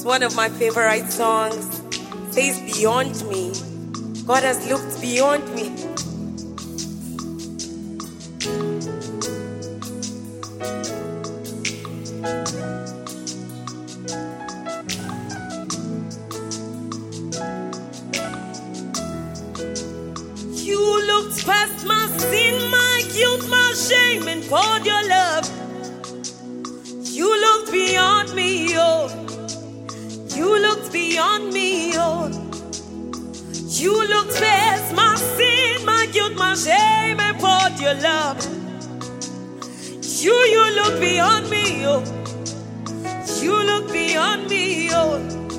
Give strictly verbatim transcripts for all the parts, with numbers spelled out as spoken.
One of my favorite songs says beyond me. God has looked beyond me. You looked past my sin, my guilt, my shame, and poured your love. You looked beyond me, oh. You looked beyond me, oh. You looked past my sin, my guilt, my shame, and poured your love. You, you looked beyond me, oh. You looked beyond me, oh.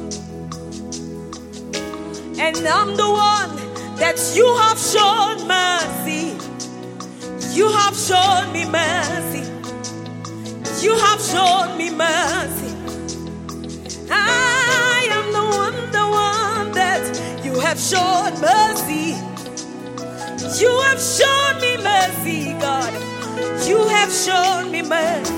And I'm the one that you have shown mercy. You have shown me mercy. You have shown me mercy. I am the one, the one that you have shown mercy. You have shown me mercy, God. You have shown me mercy.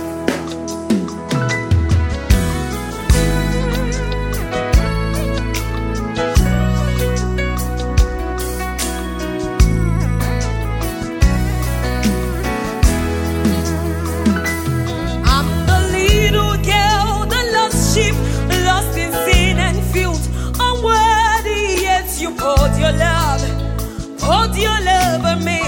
You poured your love, poured your love on me.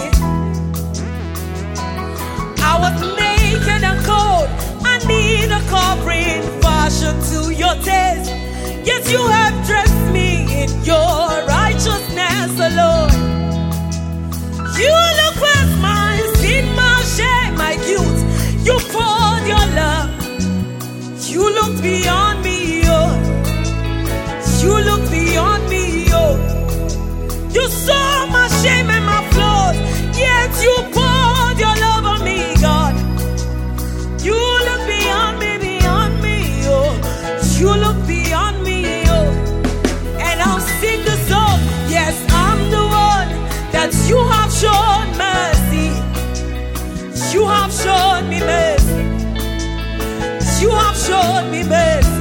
I was naked and cold, I need a covering fashioned to your taste. Yet you have dressed me in your righteousness alone. You look past my sin, my shame, my guilt. You poured your love. You looked beyond me, oh. You looked beyond me, oh. You saw my shame and my flaws, yet you poured your love on me, God. You look beyond me, beyond me, oh. You look beyond me, oh. And I'll sing the song. Yes, I'm the one that you have shown mercy. You have shown me mercy. You have shown me mercy.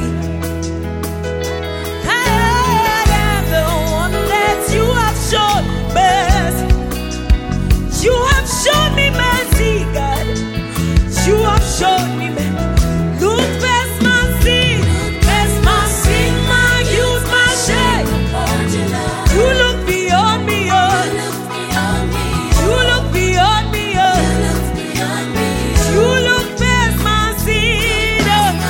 You have shown me mercy, God. You have shown me mercy. Look past my sin, past my sin, my guilt, my shame. You look beyond me, oh. You look beyond me, oh. You look past my sin,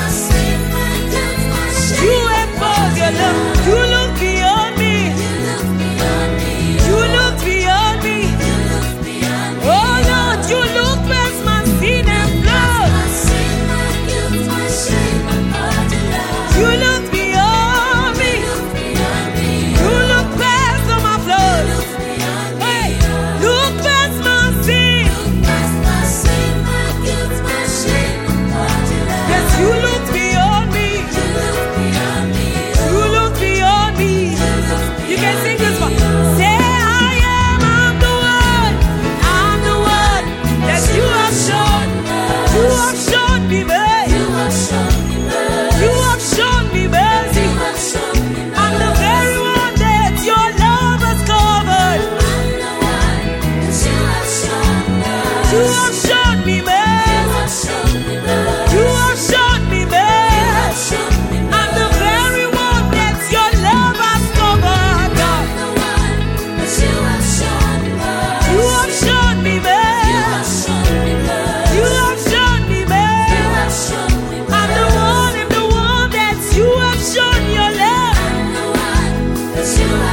oh. You have poured your love. You look beyond me. You look beyond me. Oh Lord, you look past my sin and blood. You look beyond me. You look past all my flaws. Hey, look past my sin. Yes, you look beyond me. You look beyond me. You can sing this one. Say I am, I'm the one. I'm the one that you have shown. You have shown me mercy. You have shown me mercy. I'm the very one that your love has covered. You have shown me mercy. You have shown me mercy. I'm the very one that your love has covered, God. You have shown me mercy. You have shown me mercy. I'm the one, I'm the one that you have shown your love.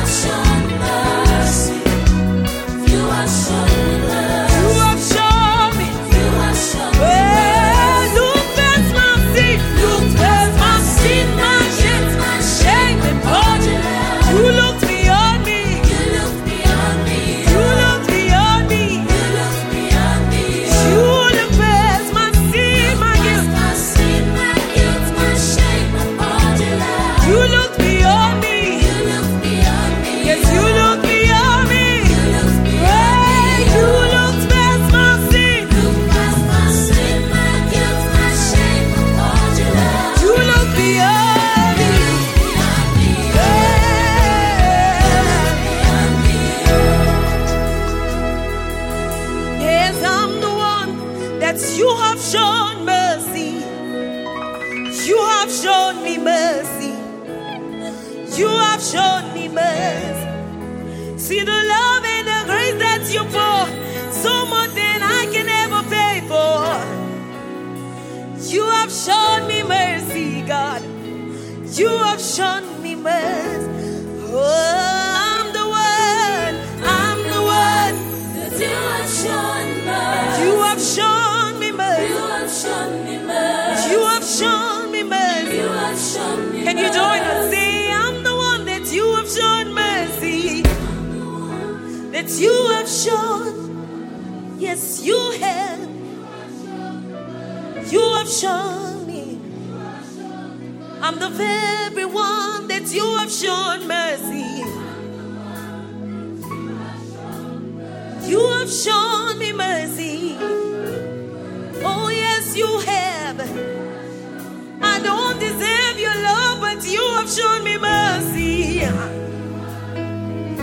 You have shown See the love and the grace that you pour, so much than I can ever pay for. You have shown me mercy, God. You have shown me mercy. Oh, I'm the one, I'm the one that you have shown mercy. You have shown me mercy. You have shown me mercy. You have shown me mercy. You have shown me Can you join us? Say, I'm the one that you have shown mercy. That you have shown. Yes, you have. You have shown me. I'm the very one that you have shown mercy. You have shown me mercy. Oh, yes, you have. I don't deserve your love, but you have shown me mercy.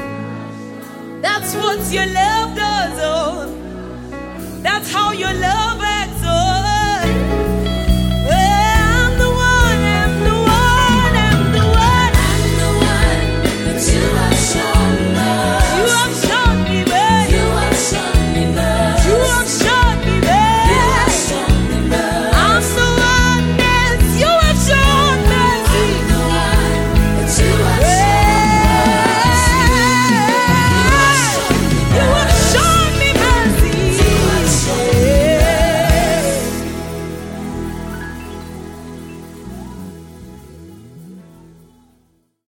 That's what your love does, oh. That's how your love